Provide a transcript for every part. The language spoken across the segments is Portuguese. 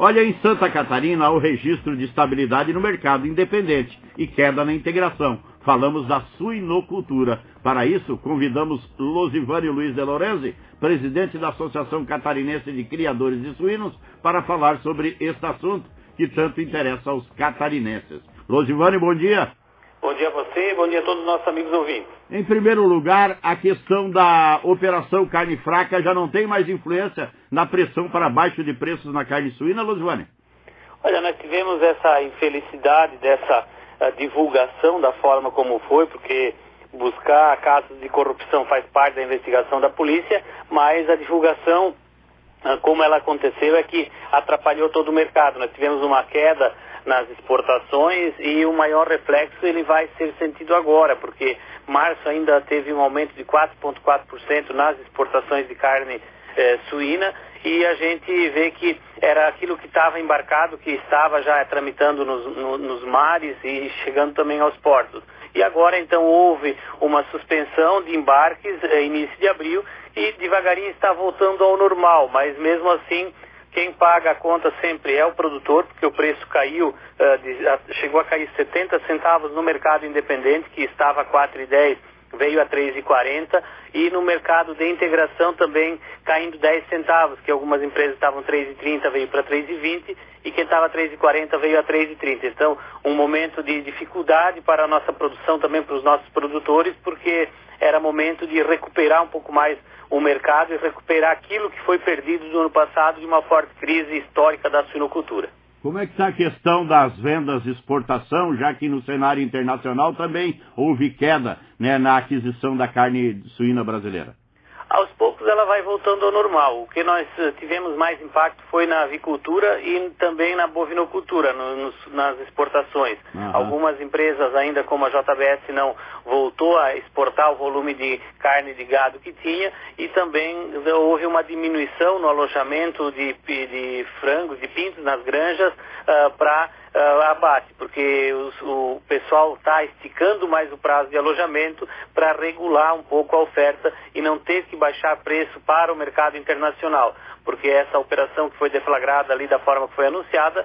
Olha, em Santa Catarina há o registro de estabilidade no mercado independente e queda na integração. Falamos da suinocultura. Para isso, convidamos Losivânio Luiz de Lorenzi, presidente da Associação Catarinense de Criadores de Suínos, para falar sobre este assunto que tanto interessa aos catarinenses. Losivânio, bom dia. Bom dia a você, bom dia a todos os nossos amigos ouvintes. Em primeiro lugar, a questão da operação carne fraca já não tem mais influência na pressão para baixo de preços na carne suína, Losivânio? Olha, nós tivemos essa infelicidade dessa divulgação da forma como foi, porque buscar casos de corrupção faz parte da investigação da polícia, mas a divulgação, como ela aconteceu, é que atrapalhou todo o mercado. Nós tivemos uma queda nas exportações e o maior reflexo ele vai ser sentido agora, porque março ainda teve um aumento de 4,4% nas exportações de carne suína, e a gente vê que era aquilo que estava embarcado, que estava já tramitando nos mares e chegando também aos portos. E agora então houve uma suspensão de embarques início de abril e devagarinho está voltando ao normal, mas mesmo assim quem paga a conta sempre é o produtor, porque o preço caiu, chegou a cair 70 centavos no mercado independente, que estava a 4,10, veio a 3,40, e no mercado de integração também caindo 10 centavos, que algumas empresas estavam 3,30, veio para 3,20, e quem estava a 3,40 veio a 3,30. Então, um momento de dificuldade para a nossa produção, também para os nossos produtores, porque era momento de recuperar um pouco mais o mercado e recuperar aquilo que foi perdido no ano passado de uma forte crise histórica da suinocultura. Como é que está a questão das vendas de exportação, já que no cenário internacional também houve queda, né, na aquisição da carne suína brasileira? Aos poucos ela vai voltando ao normal. O que nós tivemos mais impacto foi na avicultura e também na bovinocultura, nas exportações. Uhum. Algumas empresas ainda, como a JBS, não voltou a exportar o volume de carne de gado que tinha, e também houve uma diminuição no alojamento de frangos, de pintos nas granjas para abate, porque o pessoal está esticando mais o prazo de alojamento para regular um pouco a oferta e não ter que baixar preço para o mercado internacional, porque essa operação que foi deflagrada ali da forma que foi anunciada,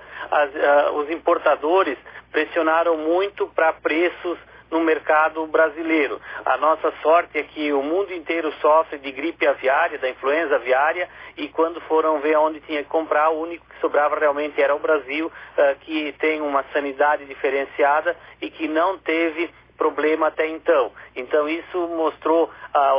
os importadores pressionaram muito para preços no mercado brasileiro. A nossa sorte é que o mundo inteiro sofre de gripe aviária, da influenza aviária, e quando foram ver onde tinha que comprar, o único que sobrava realmente era o Brasil, que tem uma sanidade diferenciada e que não teve problema até então. Então isso mostrou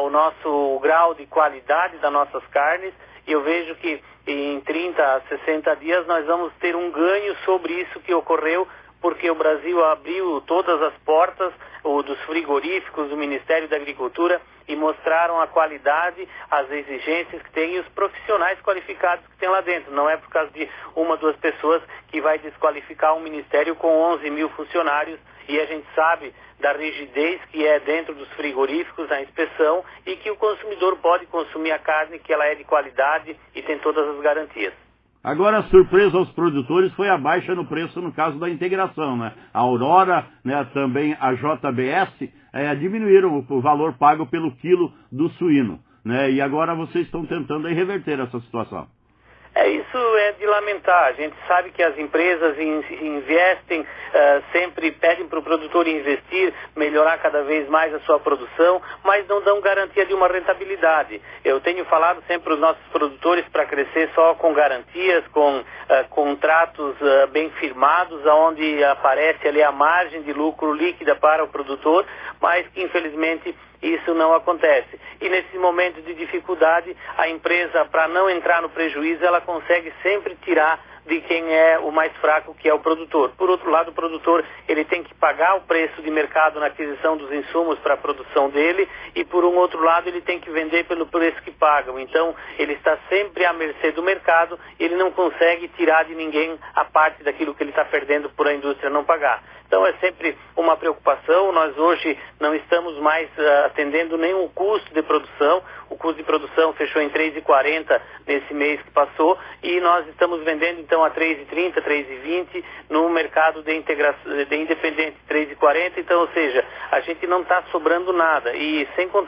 o grau de qualidade das nossas carnes, e eu vejo que em 30 a 60 dias nós vamos ter um ganho sobre isso que ocorreu, porque o Brasil abriu todas as portas dos frigoríficos do Ministério da Agricultura e mostraram a qualidade, as exigências que tem e os profissionais qualificados que tem lá dentro. Não é por causa de uma, duas pessoas que vai desqualificar um ministério com 11 mil funcionários, e a gente sabe da rigidez que é dentro dos frigoríficos, na inspeção, e que o consumidor pode consumir a carne que ela é de qualidade e tem todas as garantias. Agora, a surpresa aos produtores foi a baixa no preço no caso da integração, né? A Aurora, né, também a JBS, diminuíram o valor pago pelo quilo do suíno, né? E agora vocês estão tentando aí reverter essa situação. Isso é de lamentar. A gente sabe que as empresas investem, sempre pedem para o produtor investir, melhorar cada vez mais a sua produção, mas não dão garantia de uma rentabilidade. Eu tenho falado sempre para os nossos produtores para crescer só com garantias, com contratos bem firmados, onde aparece ali a margem de lucro líquida para o produtor, mas que infelizmente isso não acontece. E nesse momento de dificuldade, a empresa, para não entrar no prejuízo, ela consegue sempre tirar de quem é o mais fraco, que é o produtor. Por outro lado, o produtor ele tem que pagar o preço de mercado na aquisição dos insumos para a produção dele, e por um outro lado ele tem que vender pelo preço que pagam. Então ele está sempre à mercê do mercado, ele não consegue tirar de ninguém a parte daquilo que ele está perdendo por a indústria não pagar. Então é sempre uma preocupação. Nós hoje não estamos mais atendendo nenhum custo de produção. O custo de produção fechou em 3,40 nesse mês que passou, e nós estamos vendendo então a 3,30, 3,20 no mercado de independente 3,40. Então, ou seja, a gente não está sobrando nada, e sem contar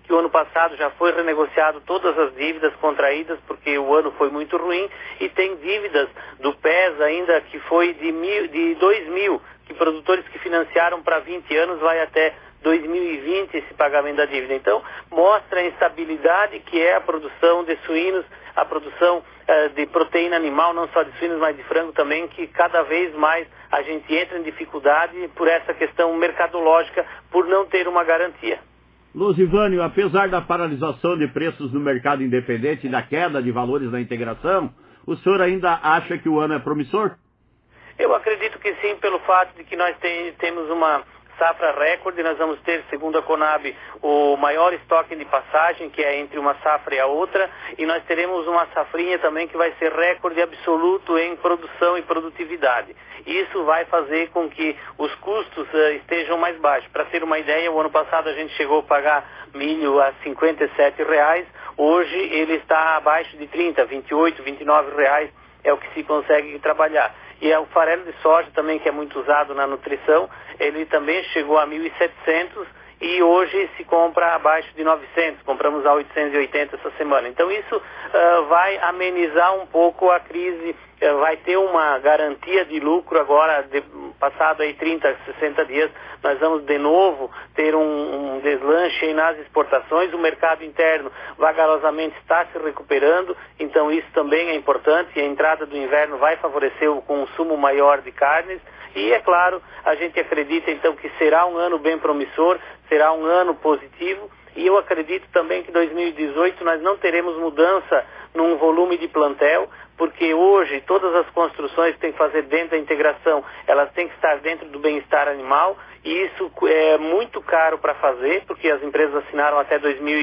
que o ano passado já foi renegociado todas as dívidas contraídas, porque o ano foi muito ruim, e tem dívidas do PES ainda que foi de 2000, que produtores que financiaram para 20 anos vai até 2020 esse pagamento da dívida. Então, mostra a instabilidade que é a produção de suínos, a produção de proteína animal, não só de suínos, mas de frango também, que cada vez mais a gente entra em dificuldade por essa questão mercadológica, por não ter uma garantia. Losivânio, apesar da paralisação de preços no mercado independente e da queda de valores da integração, o senhor ainda acha que o ano é promissor? Eu acredito que sim, pelo fato de que nós temos uma safra recorde. Nós vamos ter, segundo a Conab, o maior estoque de passagem, que é entre uma safra e a outra, e nós teremos uma safrinha também que vai ser recorde absoluto em produção e produtividade. Isso vai fazer com que os custos estejam mais baixos. Para ter uma ideia, o ano passado a gente chegou a pagar milho a R$ 57, hoje ele está abaixo de 30, 28, 29 reais é o que se consegue trabalhar. E o farelo de soja também, que é muito usado na nutrição, ele também chegou a 1.700 e hoje se compra abaixo de 900, compramos a 880 essa semana. Então isso vai amenizar um pouco a crise, vai ter uma garantia de lucro agora, passado aí 30, 60 dias, nós vamos de novo ter um deslanche aí nas exportações, o mercado interno vagarosamente está se recuperando, então isso também é importante, e a entrada do inverno vai favorecer o consumo maior de carnes, e é claro, a gente acredita então que será um ano bem promissor, será um ano positivo, e eu acredito também que em 2018 nós não teremos mudança num volume de plantel, porque hoje todas as construções que tem que fazer dentro da integração, elas têm que estar dentro do bem-estar animal, e isso é muito caro para fazer, porque as empresas assinaram até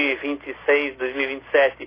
2026, 2027,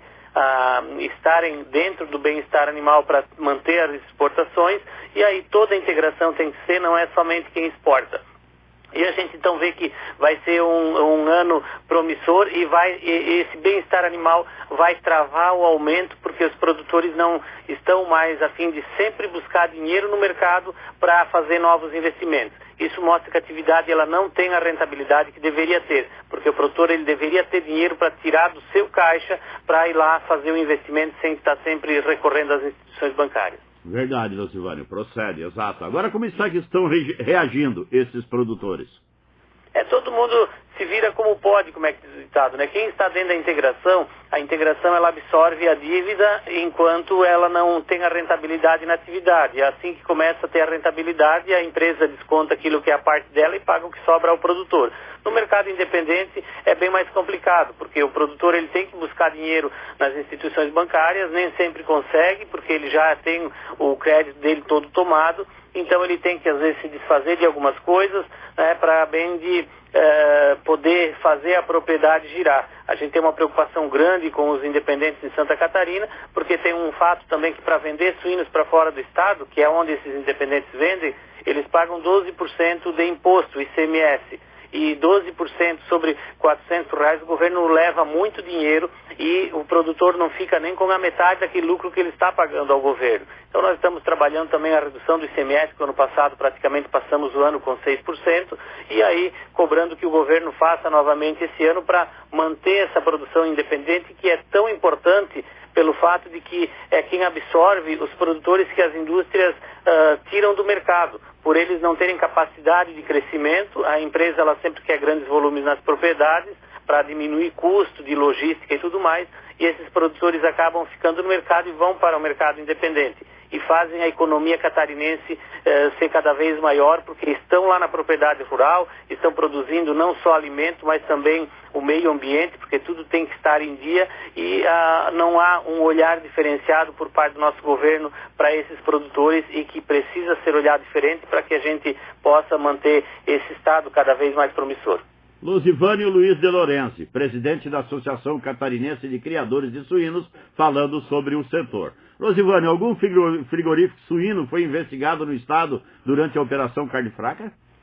estarem dentro do bem-estar animal para manter as exportações, e aí toda a integração tem que ser, não é somente quem exporta. E a gente então vê que vai ser um ano promissor e esse bem-estar animal vai travar o aumento, porque os produtores não estão mais a fim de sempre buscar dinheiro no mercado para fazer novos investimentos. Isso mostra que a atividade ela não tem a rentabilidade que deveria ter, porque o produtor ele deveria ter dinheiro para tirar do seu caixa para ir lá fazer o investimento sem estar sempre recorrendo às instituições bancárias. Verdade, Losivânio, procede, exato. Agora, como está que estão reagindo esses produtores? Todo mundo se vira como pode, como é que diz o ditado, né? Quem está dentro da integração, a integração ela absorve a dívida enquanto ela não tem a rentabilidade na atividade. É assim que começa a ter a rentabilidade, a empresa desconta aquilo que é a parte dela e paga o que sobra ao produtor. No mercado independente é bem mais complicado, porque o produtor ele tem que buscar dinheiro nas instituições bancárias, nem sempre consegue, porque ele já tem o crédito dele todo tomado, então ele tem que às vezes se desfazer de algumas coisas, né, para bem de poder fazer a propriedade girar. A gente tem uma preocupação grande com os independentes em Santa Catarina, porque tem um fato também que para vender suínos para fora do estado, que é onde esses independentes vendem, eles pagam 12% de imposto, ICMS. E 12% sobre R$400, o governo leva muito dinheiro e o produtor não fica nem com a metade daquele lucro que ele está pagando ao governo. Então nós estamos trabalhando também a redução do ICMS, que no ano passado praticamente passamos o ano com 6%, e aí cobrando que o governo faça novamente esse ano para manter essa produção independente, que é tão importante pelo fato de que é quem absorve os produtores que as indústrias tiram do mercado. Por eles não terem capacidade de crescimento, a empresa ela sempre quer grandes volumes nas propriedades para diminuir custo de logística e tudo mais, e esses produtores acabam ficando no mercado e vão para o mercado independente. E fazem a economia catarinense ser cada vez maior, porque estão lá na propriedade rural, estão produzindo não só alimento, mas também o meio ambiente, porque tudo tem que estar em dia, e não há um olhar diferenciado por parte do nosso governo para esses produtores, e que precisa ser olhado diferente para que a gente possa manter esse estado cada vez mais promissor. Losivânio Luiz de Lorenzi, presidente da Associação Catarinense de Criadores de Suínos, falando sobre o setor. Losivânio, algum frigorífico suíno foi investigado no estado durante a Operação Carne Fraca?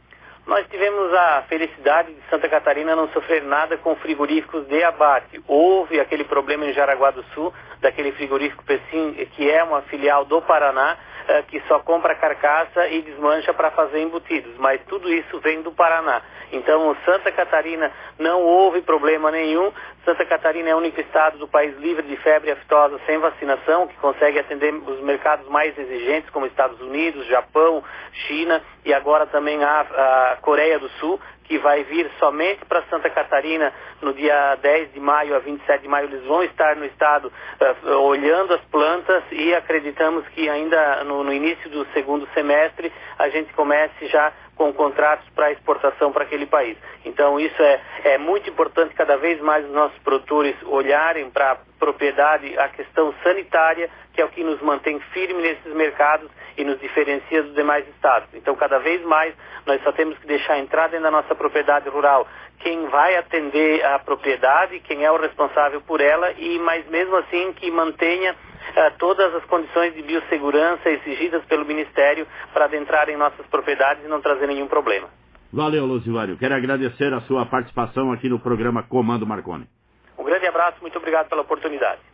Nós tivemos a felicidade de Santa Catarina não sofrer nada com frigoríficos de abate. Houve aquele problema em Jaraguá do Sul, daquele frigorífico Pecim, que é uma filial do Paraná, que só compra carcaça e desmancha para fazer embutidos, mas tudo isso vem do Paraná. Então, Santa Catarina não houve problema nenhum. Santa Catarina é o único estado do país livre de febre aftosa sem vacinação, que consegue atender os mercados mais exigentes, como Estados Unidos, Japão, China e agora também a Coreia do Sul, que vai vir somente para Santa Catarina no dia 10 de maio a 27 de maio. Eles vão estar no estado olhando as plantas e acreditamos que ainda no início do segundo semestre a gente comece já com contratos para exportação para aquele país. Então isso é muito importante, cada vez mais os nossos produtores olharem para a propriedade, a questão sanitária, que é o que nos mantém firme nesses mercados e nos diferencia dos demais estados. Então cada vez mais nós só temos que deixar entrar dentro da nossa propriedade rural quem vai atender a propriedade, quem é o responsável por ela, mas mesmo assim que mantenha todas as condições de biossegurança exigidas pelo Ministério para adentrar em nossas propriedades e não trazer nenhum problema. Valeu, Losivário. Quero agradecer a sua participação aqui no programa Comando Marconi. Um grande abraço, muito obrigado pela oportunidade.